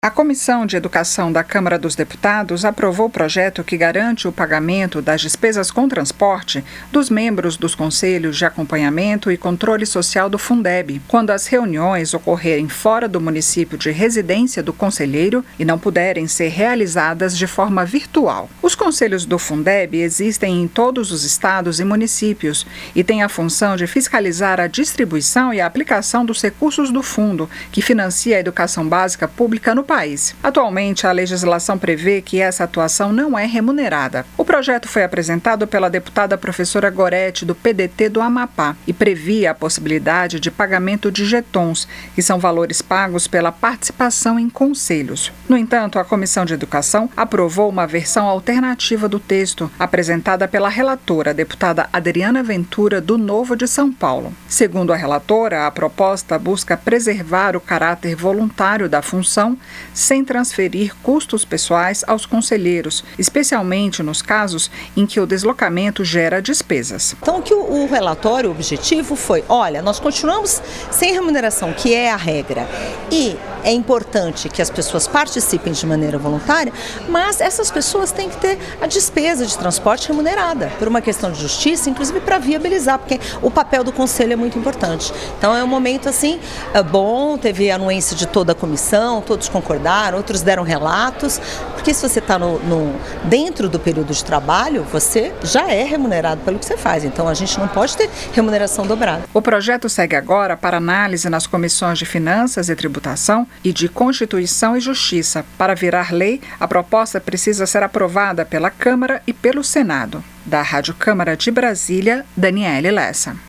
A Comissão de Educação da Câmara dos Deputados aprovou o projeto que garante o pagamento das despesas com transporte dos membros dos Conselhos de Acompanhamento e Controle Social do Fundeb, quando as reuniões ocorrerem fora do município de residência do conselheiro e não puderem ser realizadas de forma virtual. Os conselhos do Fundeb existem em todos os estados e municípios e têm a função de fiscalizar a distribuição e a aplicação dos recursos do fundo, que financia a educação básica pública no país. Atualmente, a legislação prevê que essa atuação não é remunerada. O projeto foi apresentado pela deputada professora Gorete, do PDT do Amapá, e previa a possibilidade de pagamento de jetons, que são valores pagos pela participação em conselhos. No entanto, a Comissão de Educação aprovou uma versão alternativa do texto, apresentada pela relatora, a deputada Adriana Ventura, do Novo de São Paulo. Segundo a relatora, a proposta busca preservar o caráter voluntário da função, sem transferir custos pessoais aos conselheiros, especialmente nos casos em que o deslocamento gera despesas. Então, o que o relatório, o objetivo foi, olha, nós continuamos sem remuneração, que é a regra, e é importante que as pessoas participem de maneira voluntária, mas essas pessoas têm que ter a despesa de transporte remunerada, por uma questão de justiça, inclusive para viabilizar, porque o papel do conselho é muito importante. Então, é um momento assim, bom, teve a anuência de toda a comissão, todos concordaram, outros deram relatos, porque se você está dentro do período de trabalho, você já é remunerado pelo que você faz, então a gente não pode ter remuneração dobrada. O projeto segue agora para análise nas comissões de Finanças e Tributação e de Constituição e Justiça. Para virar lei, a proposta precisa ser aprovada pela Câmara e pelo Senado. Da Rádio Câmara de Brasília, Daniele Lessa.